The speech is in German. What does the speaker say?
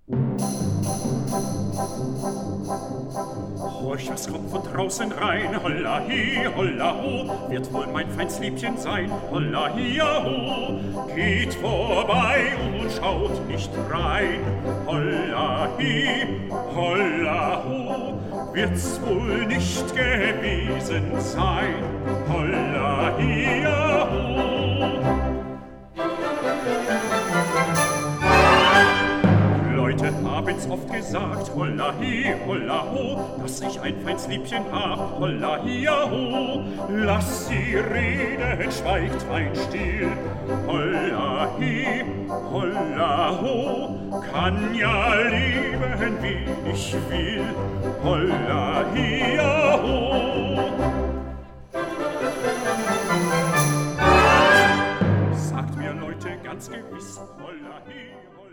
Horch, was kommt von draußen rein? Holla hi, holla ho, wird wohl mein Feinsliebchen sein? Holla hi, ja ho, geht vorbei und schaut nicht rein. Holla hi, holla ho, wird's wohl nicht gewesen sein? Holla hi, ja ho. Leute haben's oft gesagt, holla hi, holla ho, dass ich ein feins Liebchen hab, holla hi, ja ho. Lass sie reden, schweigt fein still, holla hi, holla ho, kann ja leben, wie ich will, holla hi, ja ho. Sagt mir Leute ganz gewiss, holla hi, holla ho.